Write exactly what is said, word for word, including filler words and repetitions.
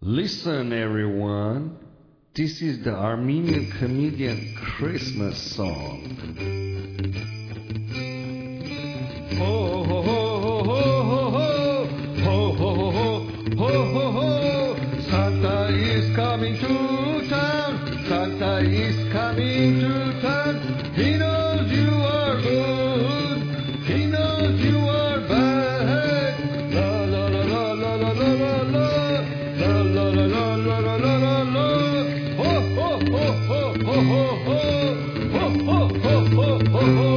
Listen, everyone. This is the Armenian comedian Christmas song. Ho ho ho ho ho ho ho ho ho ho ho ho. Santa is coming to town. Santa is coming to town. He knows you are good. He knows you are bad. La la la la la la la la la. La la la la la la la la la. Ho ho ho ho ho ho ho ho ho ho ho ho ho.